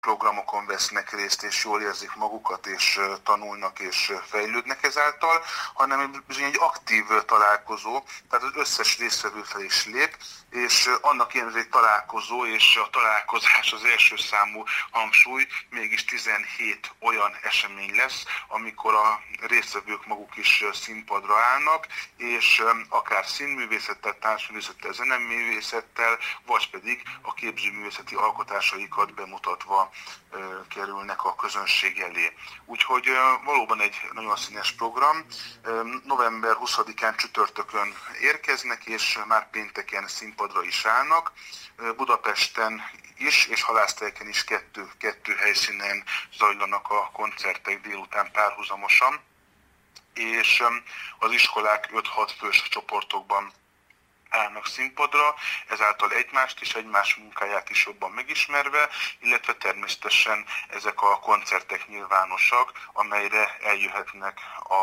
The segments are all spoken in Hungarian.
programokon vesznek részt, és jól érzik magukat, és tanulnak, és fejlődnek ezáltal, hanem bizony egy aktív találkozó, tehát az összes résztvevő fel is lép, és annak ilyen egy találkozó, és a találkozás az első számú hangsúly, mégis 17 olyan esemény lesz, amikor a résztvevők maguk is színpadra állnak, és akár színművészettel, társművészettel, zeneművészettel, vagy pedig a képzőművészeti alkotásaikat bemutatva kerülnek a közönség elé. Úgyhogy valóban egy nagyon színes program. November 20-án csütörtökön érkeznek, és már pénteken színpadra is állnak. Budapesten is, és Halásztelken is kettő helyszínen zajlanak a koncertek délután párhuzamosan, és az iskolák 5-6 fős csoportokban állnak színpadra, ezáltal egymást és egymás munkáját is jobban megismerve, illetve természetesen ezek a koncertek nyilvánosak, amelyre eljöhetnek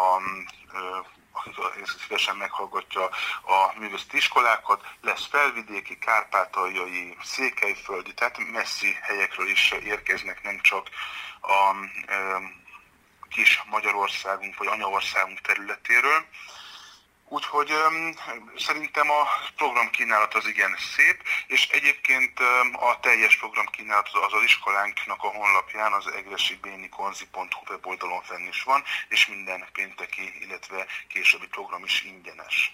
akik szívesen meghallgatja a művészeti iskolákat, lesz felvidéki, kárpátaljai, székelyföldi, tehát messzi helyekről is érkeznek, nem csak a kis Magyarországunk vagy anyaországunk területéről. Úgyhogy szerintem a programkínálat az igen szép, és egyébként a teljes programkínálat az iskolánknak a honlapján, az egresibénikonzi.hu weboldalon fenn is van, és minden pénteki, illetve későbbi program is ingyenes.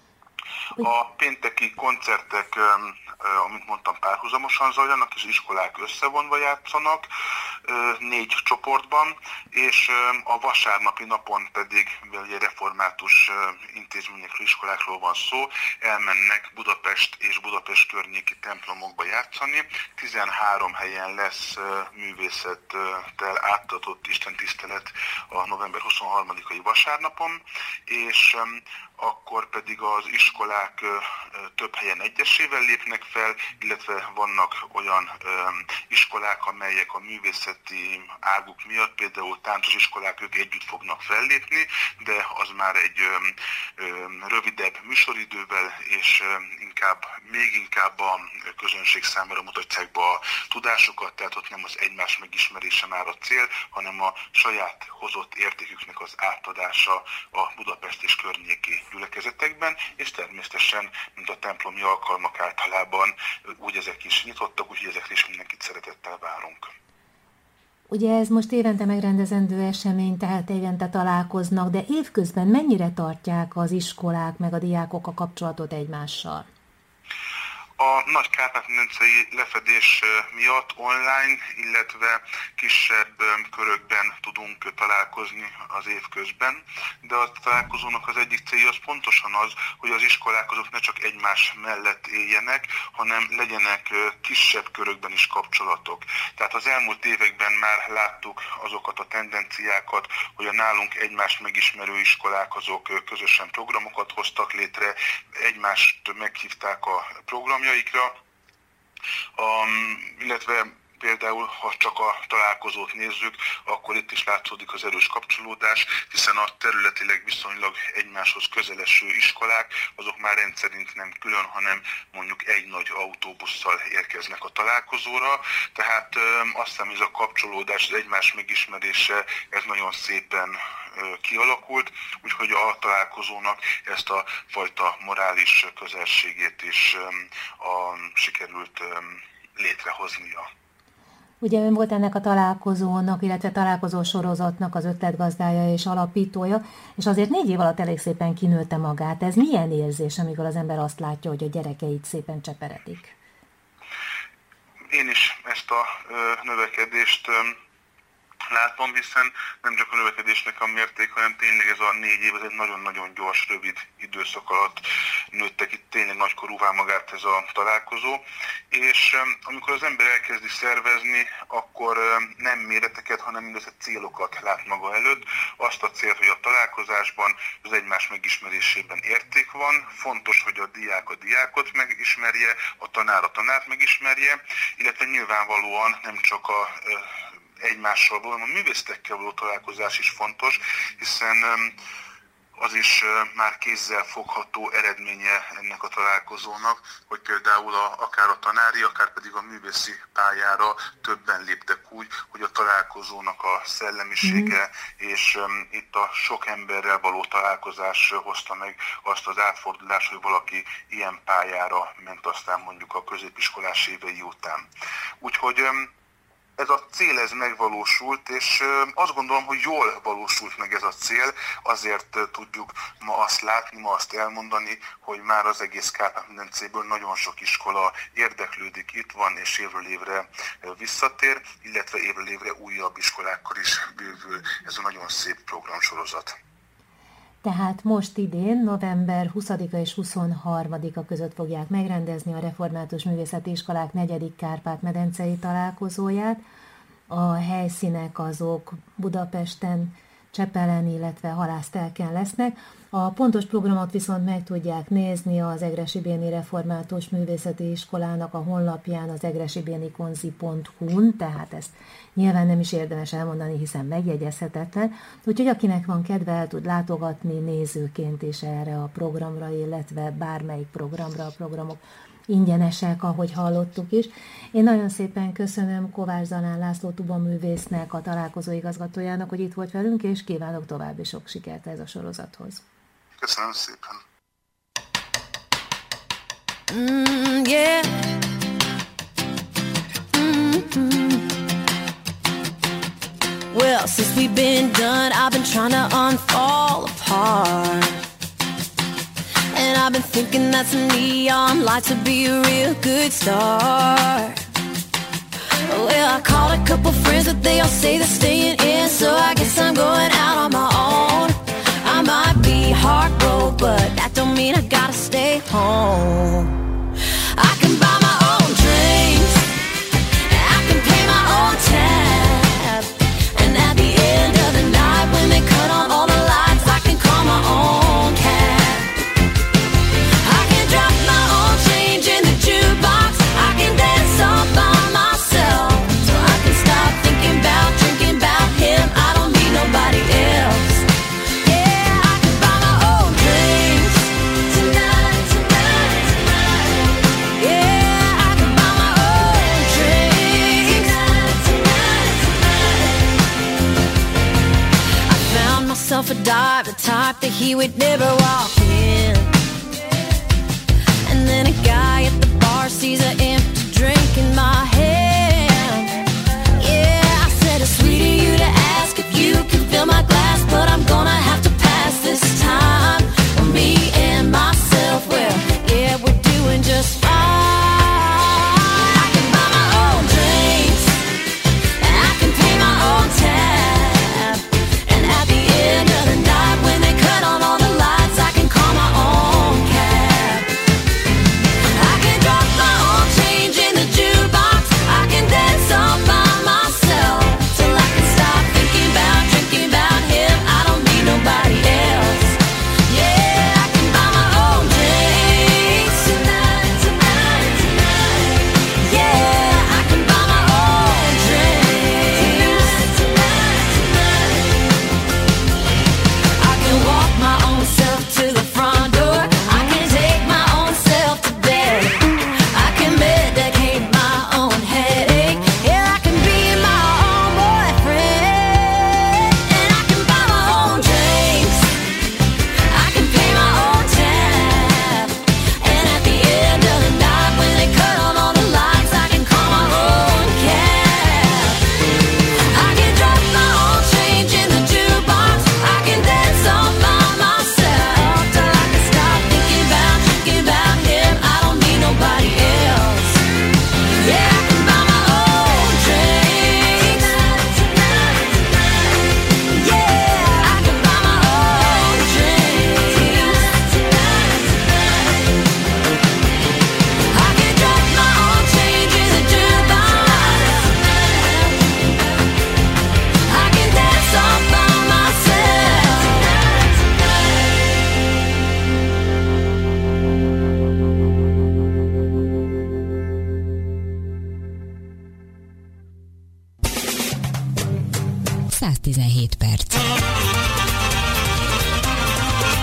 A pénteki koncertek, amit mondtam, párhuzamosan zajlanak, és iskolák összevonva játszanak 4 csoportban, és a vasárnapi napon pedig, mivel ugye református intézményekről, iskolákról van szó, elmennek Budapest és Budapest környéki templomokba játszani. 13 helyen lesz művészettel áttatott istentisztelet a november 23-ai vasárnapon, és akkor pedig az iskolák több helyen egyesével lépnek fel, illetve vannak olyan iskolák, amelyek a művészeti águk miatt, például táncos iskolák, ők együtt fognak fellépni, de az már egy rövidebb műsoridővel, és még inkább a közönség számára mutatják be a tudásukat, tehát ott nem az egymás megismerése már a cél, hanem a saját hozott értéküknek az átadása a Budapest és környéki gyülekezetekben, és természetesen, mint a templomi alkalmak általában, úgy ezek is nyitottak, úgyhogy ezekre is mindenkit szeretettel várunk. Ugye ez most évente megrendezendő esemény, tehát évente találkoznak, de évközben mennyire tartják az iskolák meg a diákok a kapcsolatot egymással? A nagy kárpát-medencei lefedés miatt online, illetve kisebb körökben tudunk találkozni az év közben, de a találkozónak az egyik célja az pontosan az, hogy az iskolák azok ne csak egymás mellett éljenek, hanem legyenek kisebb körökben is kapcsolatok. Tehát az elmúlt években már láttuk azokat a tendenciákat, hogy a nálunk egymást megismerő iskolák azok közösen programokat hoztak létre, egymást meghívták a programjaikra, illetve például, ha csak a találkozót nézzük, akkor itt is látszódik az erős kapcsolódás, hiszen a területileg viszonylag egymáshoz közeleső iskolák, azok már rendszerint nem külön, hanem mondjuk egy nagy autóbusszal érkeznek a találkozóra. Tehát azt hiszem, ez a kapcsolódás, az egymás megismerése, ez nagyon szépen kialakult, úgyhogy a találkozónak ezt a fajta morális közelségét is sikerült létrehoznia. Ugye ön volt ennek a találkozónak, illetve találkozó sorozatnak az ötletgazdája és alapítója, és azért 4 év alatt elég szépen kinőtte magát. Ez milyen érzés, amikor az ember azt látja, hogy a gyerekeit szépen cseperedik? Én is ezt a növekedést látom, hiszen nem csak a növekedésnek a mérték, hanem tényleg ez a 4 év, ez egy nagyon-nagyon gyors, rövid időszak alatt nőttek itt tényleg nagykorúvá magát ez a találkozó, és amikor az ember elkezdi szervezni, akkor nem méreteket, hanem mindössze célokat lát maga előtt. Azt a célt, hogy a találkozásban, az egymás megismerésében érték van, fontos, hogy a diákot megismerje, a tanárt megismerje, illetve nyilvánvalóan nem csak egymással való, a művészekkel való találkozás is fontos, hiszen az is már kézzel fogható eredménye ennek a találkozónak, hogy például akár a tanári, akár pedig a művészi pályára többen léptek úgy, hogy a találkozónak a szellemisége és itt a sok emberrel való találkozás hozta meg azt az átfordulást, hogy valaki ilyen pályára ment aztán mondjuk a középiskolás évei után. Úgyhogy ez a cél ez megvalósult, és azt gondolom, hogy jól valósult meg ez a cél, azért tudjuk ma azt látni, ma azt elmondani, hogy már az egész Kárpát-medencéből nagyon sok iskola érdeklődik, itt van, és évről évre visszatér, illetve évről évre újabb iskolákkal is bővül ez a nagyon szép programsorozat. Tehát most idén, november 20-a és 23-a között fogják megrendezni a Református Művészeti Iskolák 4. Kárpát-medencei találkozóját. A helyszínek azok Budapesten, Csepelen, illetve Halásztelken lesznek. A pontos programot viszont meg tudják nézni az Egressy-Béni Református Művészeti Iskolának a honlapján, az egressybénikonzi.hu-n, tehát ezt nyilván nem is érdemes elmondani, hiszen megjegyezhetetlen. Úgyhogy akinek van kedve, el tud látogatni nézőként is erre a programra, illetve bármelyik programra. A programok ingyenesek, ahogy hallottuk is. Én nagyon szépen köszönöm Kovács Zalán László tubaművésznek, a találkozó igazgatójának, hogy itt volt velünk, és kívánok további sok sikert ez a sorozathoz. Köszönöm szépen. Yeah. Well, since we've been done, I've been trying to unfall apart. And I've been thinking that some neon lights would be a real good start. Well, I called a couple friends, but they all say they're staying in, so I guess I'm going out on my own. I might be heartbroken, but that don't mean I gotta stay home. I can buy my own drinks, I can pay my own tab, and at the end of the night, when they cut on all the lights, I can call my own cab. I can drop my own change in the jukebox, I can dance all by myself, so I can stop thinking about drinking about him. I don't need nobody else. Yeah, I can buy my own drinks tonight, tonight, tonight. Yeah, I can buy my own drinks tonight, tonight, tonight. I found myself a dive, the type that he would never walk in. And then a guy at the bar sees an empty drink in my hand. Yeah, I said it's sweet of you to ask if you can fill my glass, but I'm gonna have to pass this time. Me and myself, well, yeah, we're doing just fine. I can buy my own drinks, and I can pay my own tab, and at the end of the night, when they cut on all the lights, I can call my own cab. I can drop my own change in the jukebox, I can dance all by myself, till I can stop thinking about drinking about him. I don't need nobody else. Yeah, I can buy my own drinks tonight, tonight, tonight. Yeah, I can buy my own drinks tonight, tonight. I can walk my own self to the front door, I can take my own self to bed, I can medicate my own headache. Yeah, I can be my own boyfriend, and I can buy my own drinks, I can pay my own tab, and at the end of the night, when they cut on all the lights, I can call my own cab. I can drop my own change in the jukebox, I can dance all by myself, till I can stop thinking about drinking about him. I don't need nobody else. Yeah, I can buy my own drinks tonight, tonight, tonight. Yeah, I can buy my own drinks tonight, tonight, tonight. I can drop my own change in the jukebox, I can dance all by myself tonight. 117 perc.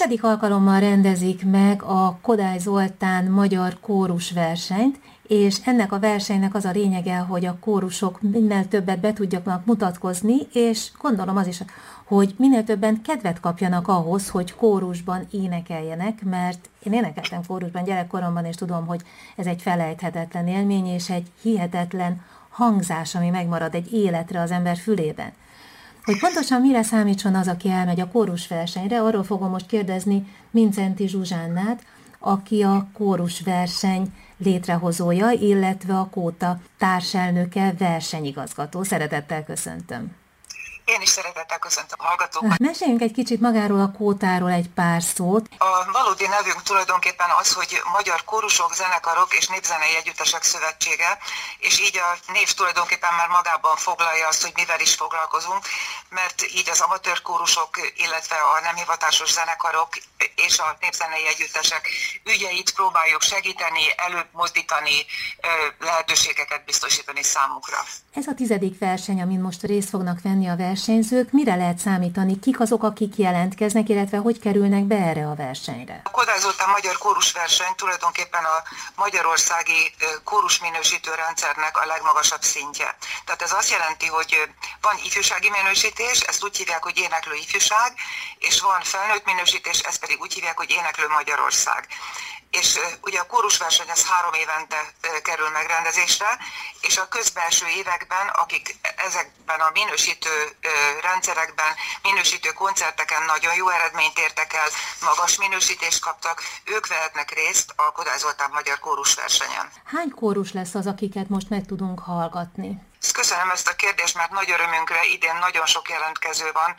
10. alkalommal rendezik meg a Kodály Zoltán magyar kórusversenyt, és ennek a versenynek az a lényege, hogy a kórusok minél többet be tudjanak mutatkozni, és gondolom az is, hogy minél többen kedvet kapjanak ahhoz, hogy kórusban énekeljenek, mert én énekeltem kórusban gyerekkoromban, és tudom, hogy ez egy felejthetetlen élmény, és egy hihetetlen hangzás, ami megmarad egy életre az ember fülében. Hogy pontosan mire számítson az, aki elmegy a kórusversenyre, arról fogom most kérdezni Mindszenty Zsuzsánát, aki a kórusverseny létrehozója, illetve a Kóta társelnöke, versenyigazgató. Szeretettel köszöntöm. Én is szeretettel köszöntöm a hallgatókat. Meséljünk egy kicsit magáról a Kótáról egy pár szót. A valódi nevünk tulajdonképpen az, hogy Magyar Kórusok, Zenekarok és Népzenei Együttesek Szövetsége, és így a név tulajdonképpen már magában foglalja azt, hogy mivel is foglalkozunk, mert így az amatőr kórusok, illetve a nem hivatásos zenekarok és a népzenei együttesek ügyeit próbáljuk segíteni, előbb mozdítani, lehetőségeket biztosítani számukra. Ez a 10. verseny, amin most részt fognak venni a versenyzők, mire lehet számítani? Kik azok, akik jelentkeznek, illetve hogy kerülnek be erre a versenyre? A Kodály Zoltán magyar kórusverseny tulajdonképpen a magyarországi kórusminősítő rendszernek a legmagasabb szintje. Tehát ez azt jelenti, hogy van ifjúsági minősítés, ezt úgy hívják, hogy éneklő ifjúság, és van felnőtt minősítés, ezt pedig úgy hívják, hogy éneklő Magyarország. És ugye a kórusverseny az 3 évente kerül megrendezésre, és a közbelső években, akik ezekben a minősítő rendszerekben, minősítő koncerteken nagyon jó eredményt értek el, magas minősítést kaptak, ők vehetnek részt a Kodály Zoltán magyar kórusversenyen. Hány kórus lesz az, akiket most meg tudunk hallgatni? Köszönöm ezt a kérdést, mert nagy örömünkre idén nagyon sok jelentkező van,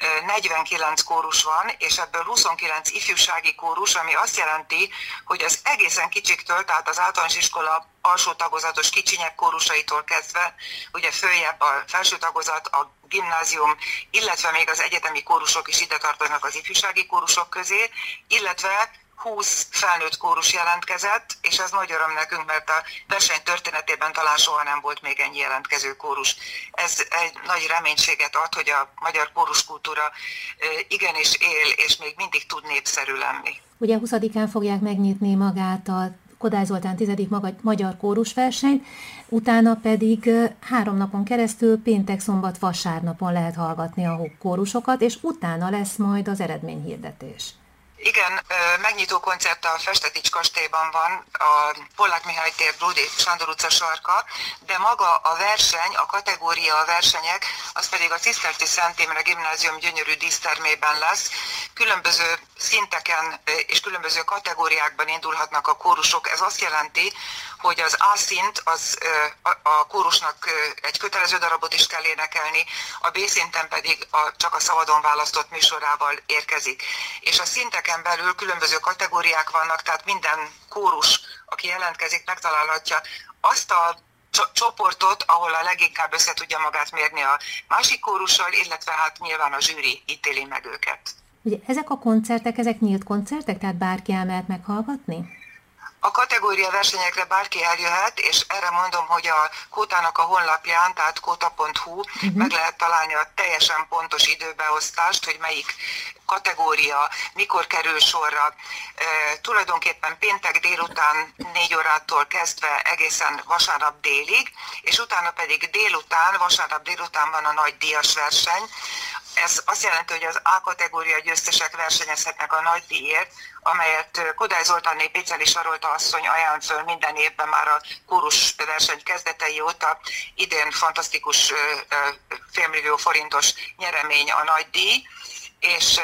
49 kórus van, és ebből 29 ifjúsági kórus, ami azt jelenti, hogy az egészen kicsiktől, tehát az általános iskola alsó tagozatos kicsinyek kórusaitól kezdve, ugye följebb a felső tagozat, a gimnázium, illetve még az egyetemi kórusok is ide tartoznak az ifjúsági kórusok közé, illetve 20 felnőtt kórus jelentkezett, és ez nagy öröm nekünk, mert a verseny történetében talán soha nem volt még ennyi jelentkező kórus. Ez egy nagy reménységet ad, hogy a magyar kóruskultúra igenis él, és még mindig tud népszerű lenni. Ugye 20-án fogják megnyitni magát a Kodály Zoltán 10. magyar kórusverseny, utána pedig 3 napon keresztül péntek, szombat, vasárnapon lehet hallgatni a kórusokat, és utána lesz majd az eredményhirdetés. Igen, megnyitó koncert a Festetics kastélyban van, a Pollák Mihály tér, Bródi Sándor utca sarka, de maga a verseny, a kategória, a versenyek, az pedig a Ciszterci Szent Imre Gimnázium gyönyörű dísztermében lesz. Különböző szinteken és különböző kategóriákban indulhatnak a kórusok. Ez azt jelenti, hogy az A szint, az a kórusnak egy kötelező darabot is kell énekelni, a B szinten pedig csak a szabadon választott műsorával érkezik. És a szinteken belül különböző kategóriák vannak, tehát minden kórus, aki jelentkezik, megtalálhatja azt a csoportot, ahol a leginkább össze tudja magát mérni a másik kórussal, illetve hát nyilván a zsűri ítéli meg őket. Ugye ezek a koncertek, ezek nyílt koncertek, tehát bárki elmehet meghallgatni? A kategória versenyekre bárki eljöhet, és erre mondom, hogy a Kótának a honlapján, tehát kota.hu meg lehet találni a teljesen pontos időbeosztást, hogy melyik kategória, mikor kerül sorra. Tulajdonképpen péntek délután 4 órától kezdve egészen vasárnap délig, és utána pedig vasárnap délután van a nagy díjas verseny. Ez azt jelenti, hogy az A kategória győztesek versenyezhetnek a nagy díjért, amelyet Kodály Zoltánné Péceli Sarolta asszony ajánl föl minden évben már a kórus verseny kezdetei óta. Idén fantasztikus $500 000 nyeremény a nagy díj, és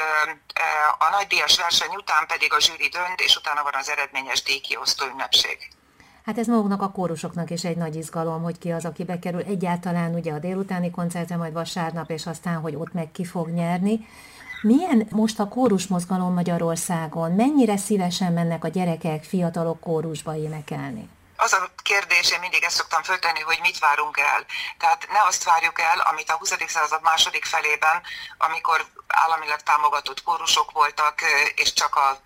a nagydíjas verseny után pedig a zsűri dönt, és utána van az eredményes díjkiosztó ünnepség. Hát ez maguknak a kórusoknak is egy nagy izgalom, hogy ki az, aki bekerül egyáltalán ugye a délutáni koncertre, majd vasárnap, és aztán, hogy ott meg ki fog nyerni. Milyen most a kórusmozgalom Magyarországon? Mennyire szívesen mennek a gyerekek, fiatalok kórusba énekelni? Az a kérdés, én mindig ezt szoktam föltenni, hogy mit várunk el. Tehát ne azt várjuk el, amit a 20. század második felében, amikor államilag támogatott kórusok voltak, és csak a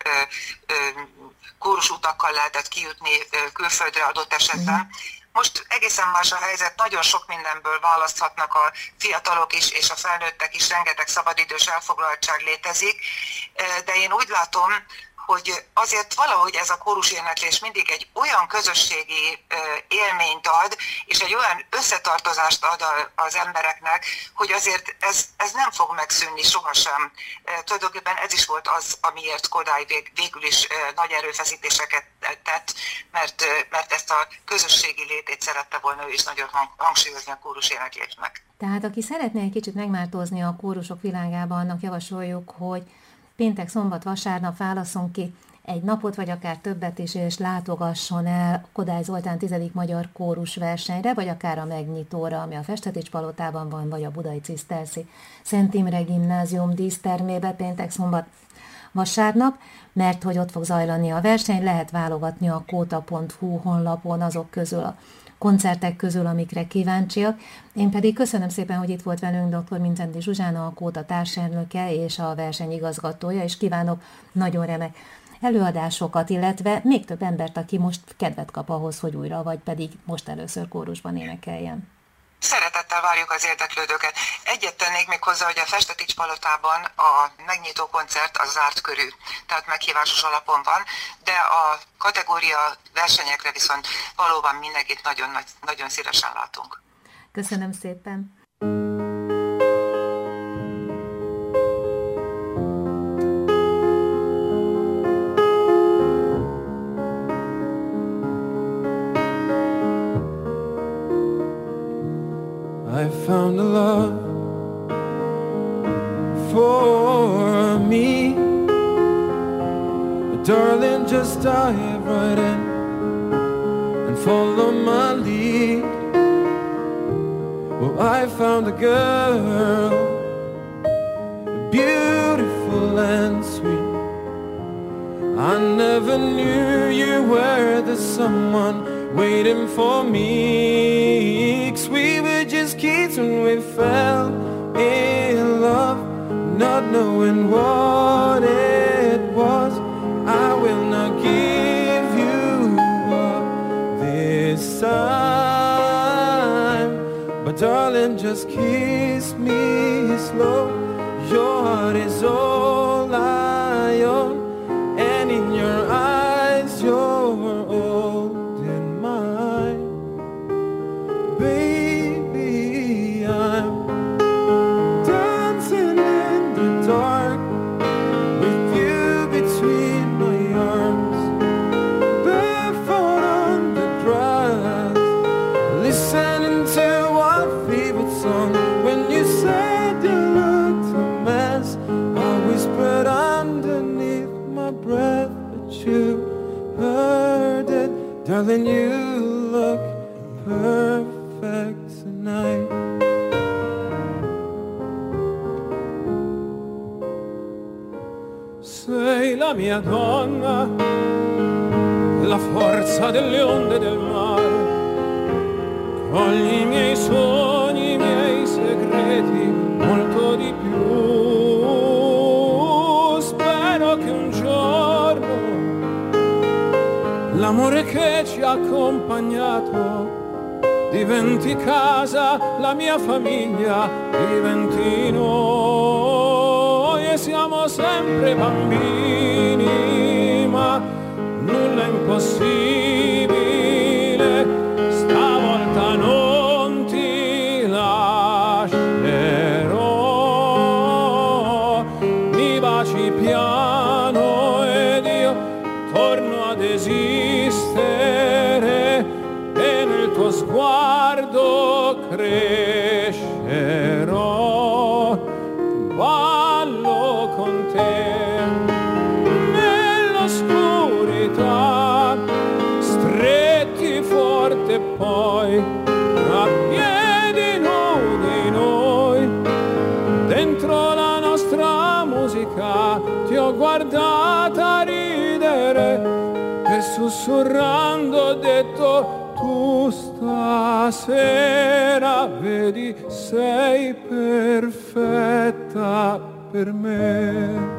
kórusutakkal lehetett kijutni külföldre adott esetben. Most egészen más a helyzet, nagyon sok mindenből választhatnak a fiatalok is, és a felnőttek is, rengeteg szabadidős elfoglaltság létezik. de én úgy látom, hogy azért valahogy ez a kóruséneklés mindig egy olyan közösségi élményt ad, és egy olyan összetartozást ad az embereknek, hogy azért ez nem fog megszűnni sohasem. Tulajdonképpen ez is volt az, amiért Kodály végül is nagy erőfeszítéseket tett, mert ezt a közösségi létét szerette volna ő is nagyon hangsúlyozni a kóruséneklésnek. Tehát aki szeretné egy kicsit megmártózni a kórusok világában, annak javasoljuk, hogy péntek, szombat, vasárnap válasszon ki egy napot, vagy akár többet is, és látogasson el Kodály Zoltán 10. Magyar Kórus versenyre, vagy akár a megnyitóra, ami a Festetics palotában van, vagy a Budai Ciszterszi Szent Imre Gimnázium dísztermébe péntek, szombat, vasárnap, mert hogy ott fog zajlani a verseny, lehet válogatni a kóta.hu honlapon azok közül a koncertek közül, amikre kíváncsiak. Én pedig köszönöm szépen, hogy itt volt velünk dr. Mindszenty Zsuzsána, a Kóta társelnöke és a versenyigazgatója, és kívánok nagyon remek előadásokat, illetve még több embert, aki most kedvet kap ahhoz, hogy újra, vagy pedig most először kórusban énekeljen. Szeretettel várjuk az érdeklődőket. Egyet tennék még hozzá, hogy a Festetics palotában a megnyitó koncert az zárt körű, tehát meghívásos alapon van, de a kategória versenyekre viszont valóban mindenkit nagyon, nagyon szívesen látunk. Köszönöm szépen! I found a love for me, but darling, just dive right in and follow my lead. Well, I found a girl, beautiful and sweet. I never knew you were the someone waiting for me, 'cause we were just kids when we fell in love, not knowing what it was. I will not give you up this time, but darling, just kiss me slow. Your heart is all I own, and in your eyes you're all darling, you look perfect tonight. Sei la mia donna, la forza delle onde del mare, cogli i miei sogni, i miei segreti, molto di più. Spero che un giorno l'amore che ci ha accompagnato diventi casa, la mia famiglia diventi noi, e siamo sempre bambini, ma nulla è impossibile. Stavolta non ti lascerò, mi baci piano ed io torno ad esistere, e nel tuo sguardo crescerò. Ballo con te nell'oscurità, stretti forte poi a piedi nudi noi, dentro la nostra musica ti ho guardata ridere e sussurrando ho detto: tu stasera vedi sei perfetta per me.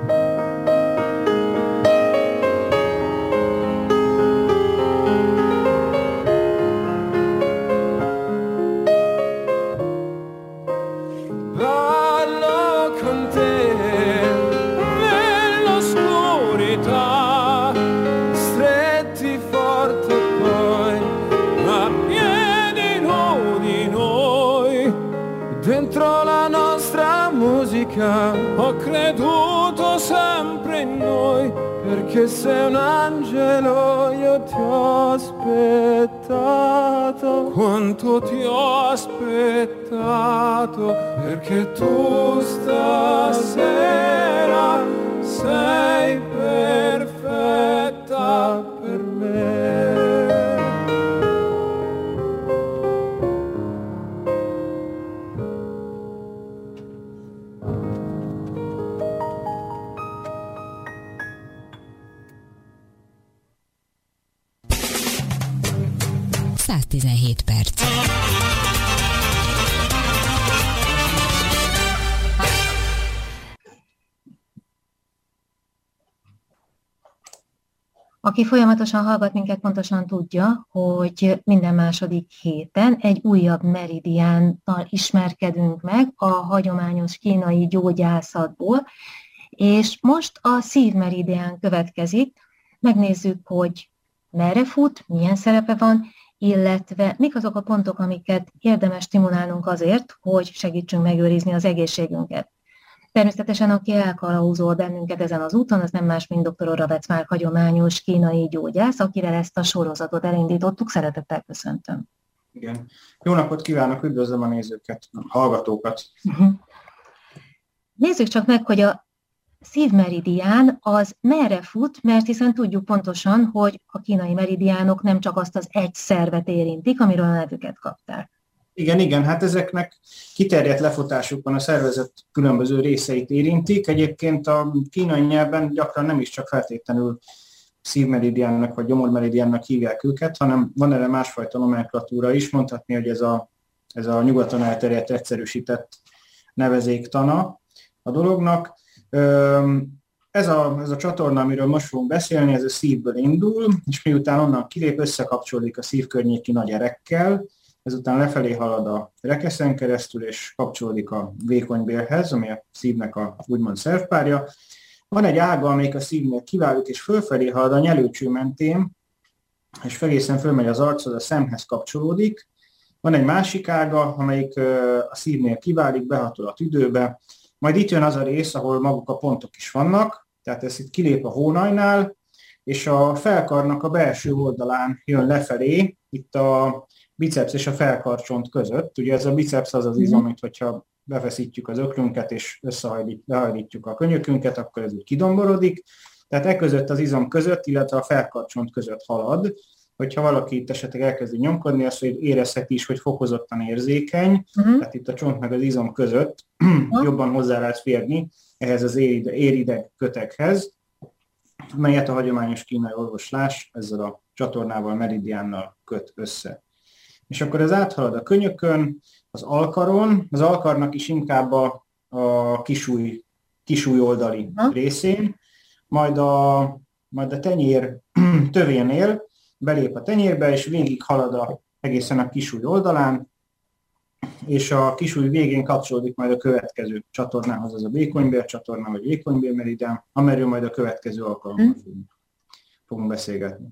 Ballo con te nello dentro la nostra musica. Ho creduto sempre in noi, perché sei un angelo, io ti ho aspettato. Quanto ti ho aspettato, perché tu stasera sei perfetta per me. Perc. Aki folyamatosan hallgat minket, pontosan tudja, hogy minden második héten egy újabb meridiánnal ismerkedünk meg a hagyományos kínai gyógyászatból, és most a szívmeridián következik. Megnézzük, hogy merre fut, milyen szerepe van, illetve mik azok a pontok, amiket érdemes stimulálnunk azért, hogy segítsünk megőrizni az egészségünket. Természetesen, aki elkalauzol bennünket ezen az úton, az nem más, mint dr. Oravec Márk hagyományos kínai gyógyász, akire ezt a sorozatot elindítottuk. Szeretettel köszöntöm. Igen. Jó napot kívánok, üdvözlöm a nézőket, a hallgatókat. Nézzük csak meg, hogy a szívmeridián az merre fut, mert hiszen tudjuk pontosan, hogy a kínai meridiánok nem csak azt az egy szervet érintik, amiről a nevüket kapták. Igen, hát ezeknek kiterjedt lefutásuk van, a szervezet különböző részeit érintik. Egyébként a kínai nyelven gyakran nem is csak feltétlenül szívmeridiánnak vagy gyomormeridiánnak hívják őket, hanem van erre másfajta nomenklatúra is, mondhatni, hogy ez a nyugaton elterjedt, egyszerűsített nevezéktana a dolognak. Ez a csatorna, amiről most fogunk beszélni, ez a szívből indul, és miután onnan kilép, összekapcsolódik a szívkörnyéki nagy erekkel, ezután lefelé halad a rekeszen keresztül, és kapcsolódik a vékonybélhez, ami a szívnek a úgymond szervpárja. Van egy ága, amelyik a szívnél kiválik, és fölfelé halad a nyelőcső mentén, és felészen fölmegy az archoz, a szemhez kapcsolódik. Van egy másik ága, amelyik a szívnél kiválik, behatol a tüdőbe, majd itt jön az a rész, ahol maguk a pontok is vannak, tehát ez itt kilép a hónajnál, és a felkarnak a belső oldalán jön lefelé, itt a biceps és a felkarcsont között. Ugye ez a biceps az az izom, mint hogyha befeszítjük az öklünket és behajlítjuk a könyökünket, akkor ez úgy kidomborodik. Tehát között az izom között, illetve a felkarcsont között halad. Hogyha valaki itt esetleg elkezdi nyomkodni, azt hogy érezheti is, hogy fokozottan érzékeny, tehát itt a csont meg az izom között jobban hozzá lehet férni ehhez az érideg köteghez, melyet a hagyományos kínai orvoslás ezzel a csatornával, meridiánnal köt össze. És akkor ez áthalad a könyökön, az alkaron, az alkarnak is inkább a kisúly oldali részén, majd a tenyér tövénél belép a tenyérbe, és végig halad egészen a kisúly oldalán, és a kisúly végén kapcsolódik majd a következő csatornához, az a vékonybél csatorna, vagy vékonybél meridián, amelyről majd a következő alkalommal fogunk beszélgetni.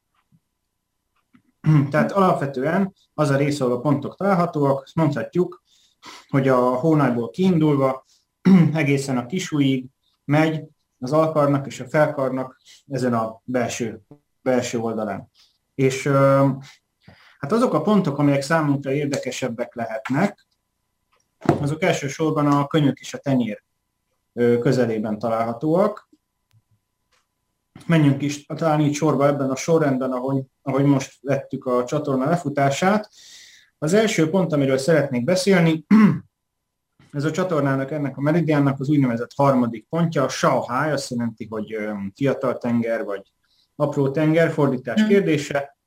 Tehát alapvetően az a rész, ahol a pontok találhatóak, azt mondhatjuk, hogy a hónajból kiindulva egészen a kisúlyig megy az alkarnak és a felkarnak ezen a belső oldalán. És hát azok a pontok, amelyek számunkra érdekesebbek lehetnek, azok elsősorban a könyök és a tenyér közelében találhatóak. Menjünk is talán így sorba ebben a sorrendben, ahogy most vettük a csatorna lefutását. Az első pont, amiről szeretnék beszélni, ez a csatornának, ennek a meridiánnak az úgynevezett harmadik pontja, a Shaohai, azt jelenti, hogy fiatal tenger, vagy apró tenger, fordítás kérdése.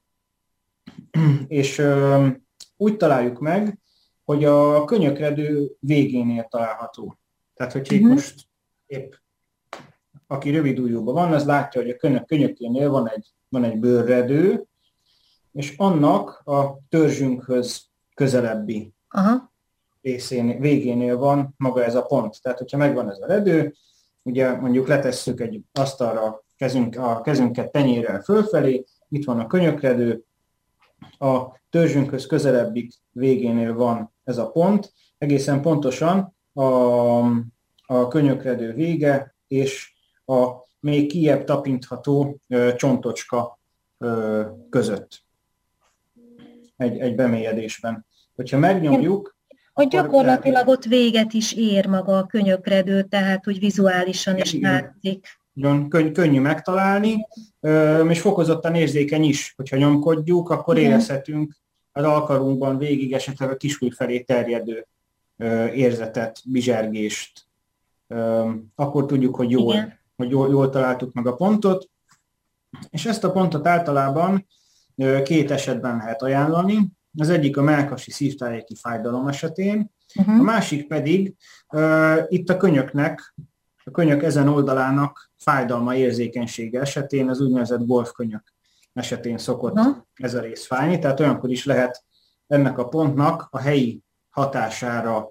És úgy találjuk meg, hogy a könyökredő végénél található. Tehát, hogyha itt most épp aki rövid ujjúban van, az látja, hogy a könyökénél van egy bőrredő, és annak a törzsünkhöz közelebbi végénél van maga ez a pont. Tehát, hogyha megvan ez a redő, ugye mondjuk letesszük egy asztalra a kezünket tenyérrel fölfelé, itt van a könyökredő, a törzsünkhöz közelebbik végénél van ez a pont, egészen pontosan a könyökredő vége és a még kijjebb tapintható csontocska között egy bemélyedésben. Hogyha megnyomjuk, hogy gyakorlatilag ott véget is ér maga a könyökredő, tehát hogy vizuálisan is látszik. Könnyű megtalálni, és fokozottan érzékeny is. Hogyha nyomkodjuk, akkor érezhetünk az alkarunkban végig esetleg a kisujj felé terjedő érzetet, bizsergést. Akkor tudjuk, hogy jól találtuk meg a pontot. És ezt a pontot általában 2 esetben lehet ajánlani. Az egyik a mellkasi szívtájéki fájdalom esetén, a másik pedig itt a könyök ezen oldalának fájdalma, érzékenysége esetén, az úgynevezett golfkönyök esetén szokott ez a rész fájni, tehát olyankor is lehet ennek a pontnak a helyi hatására,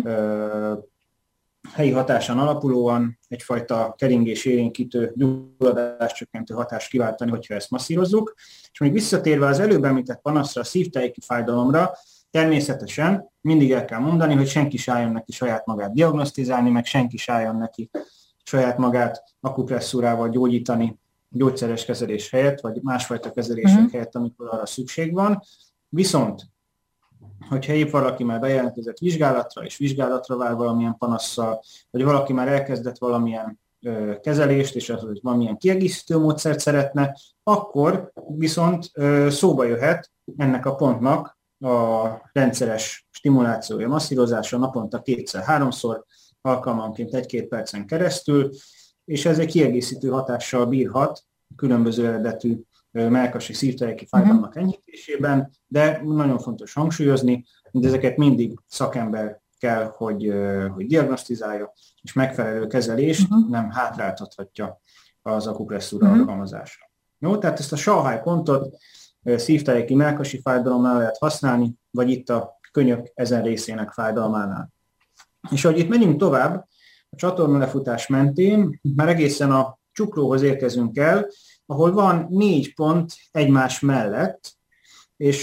helyi hatásán alapulóan egyfajta keringés élénkítő, gyulladás csökkentő hatást kiváltani, hogyha ezt masszírozzuk. És még visszatérve az előbb említett panaszra, a szívtájéki fájdalomra, természetesen mindig el kell mondani, hogy senki se álljon neki saját magát diagnosztizálni, meg senki se álljon neki saját magát akupresszúrával gyógyítani gyógyszeres kezelés helyett, vagy másfajta kezelések helyett, amikor arra szükség van. Viszont, hogyha épp valaki már bejelentkezett vizsgálatra, és vizsgálatra vár valamilyen panasszal, vagy valaki már elkezdett valamilyen kezelést, és az, hogy valamilyen kiegészítő módszert szeretne, akkor viszont szóba jöhet ennek a pontnak a rendszeres stimulációja, masszírozása naponta 2-3-szor, alkalmanként 1-2 percen keresztül, és ez egy kiegészítő hatással bírhat különböző eredetű mellkasi szívtájéki fájdalmak enyhítésében, de nagyon fontos hangsúlyozni, hogy ezeket mindig szakember kell, hogy diagnosztizálja, és megfelelő kezelést nem hátráltathatja az akupresszúra alkalmazása. Jó, tehát ezt a Shanghai pontot szívtájéki mellkasi fájdalomnál lehet használni, vagy itt a könyök ezen részének fájdalmánál. És ahogy itt megyünk tovább, a csatornalefutás mentén már egészen a csuklóhoz érkezünk el, ahol van 4 pont egymás mellett, és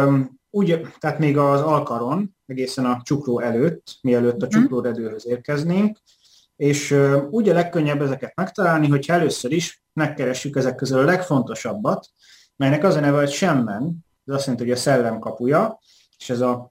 tehát még az alkaron, egészen a csukló előtt, mielőtt a csuklóredőhöz érkeznénk, és úgy a legkönnyebb ezeket megtalálni, hogyha először is megkeressük ezek közül a legfontosabbat, melynek az a neve, hogy Shenmen, ez azt jelenti, hogy a szellem kapuja, és ez a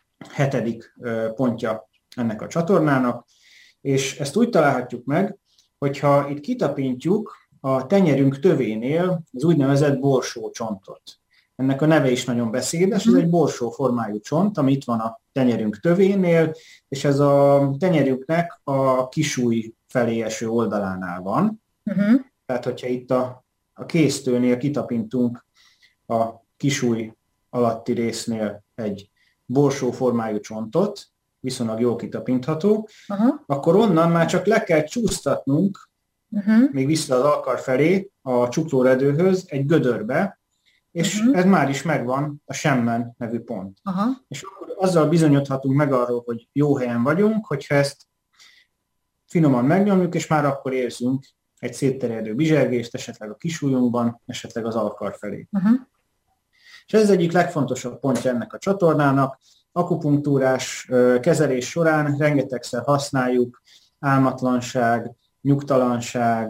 7. pontja ennek a csatornának, és ezt úgy találhatjuk meg, hogyha itt kitapintjuk a tenyerünk tövénél az úgynevezett borsócsontot. Ennek a neve is nagyon beszédes, ez egy borsó formájú csont, ami itt van a tenyerünk tövénél, és ez a tenyerünknek a kisujj felé eső oldalánál van. Tehát, hogyha itt a kéztőnél kitapintunk a kisujj alatti résznél egy borsó formájú csontot, viszonylag jól kitapintható, akkor onnan már csak le kell csúsztatnunk, még vissza az alkar felé, a csuklóredőhöz, egy gödörbe, és ez már is megvan, a Shenmen nevű pont. És akkor azzal bizonyodhatunk meg arról, hogy jó helyen vagyunk, hogyha ezt finoman megnyomjuk, és már akkor érzünk egy szétterjedő bizsergést, esetleg a kisujjunkban, esetleg az alkar felé. És ez az egyik legfontosabb pontja ennek a csatornának. Akupunktúrás kezelés során rengetegszer használjuk álmatlanság, nyugtalanság,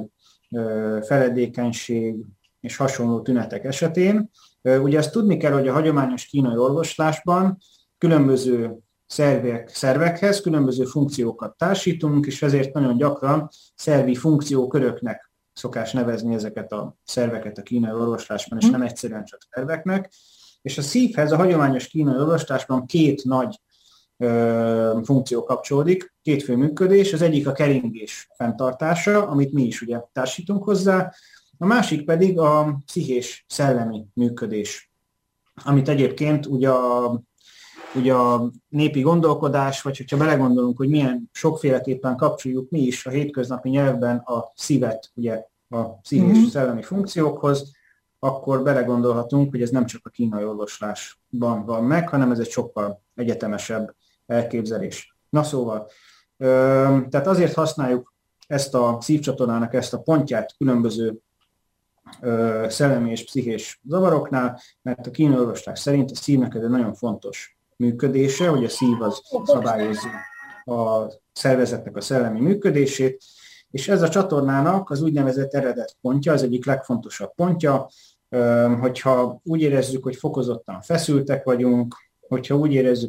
feledékenység és hasonló tünetek esetén. Ugye ezt tudni kell, hogy a hagyományos kínai orvoslásban különböző szervekhez különböző funkciókat társítunk, és ezért nagyon gyakran szervi funkcióköröknek szokás nevezni ezeket a szerveket a kínai orvoslásban, és nem egyszerűen csak szerveknek. És a szívhez a hagyományos kínai orvoslásban 2 nagy funkció kapcsolódik, 2 fő működés, az egyik a keringés fenntartása, amit mi is ugye társítunk hozzá, a másik pedig a pszichés szellemi működés, amit egyébként ugye a népi gondolkodás, vagy hogyha belegondolunk, hogy milyen sokféleképpen kapcsoljuk mi is a hétköznapi nyelvben a szívet ugye a pszichés szellemi funkciókhoz, akkor belegondolhatunk, hogy ez nem csak a kínai orvoslásban van meg, hanem ez egy sokkal egyetemesebb elképzelés. Na szóval, tehát azért használjuk ezt a szívcsatornának ezt a pontját különböző szellemi és pszichés zavaroknál, mert a kínai orvoslás szerint a szívnek ez egy nagyon fontos működése, hogy a szív az szabályozza a szervezetnek a szellemi működését, és ez a csatornának az úgynevezett eredetpontja, az egyik legfontosabb pontja, hogyha úgy érezzük, hogy fokozottan feszültek vagyunk, hogyha úgy érezzük,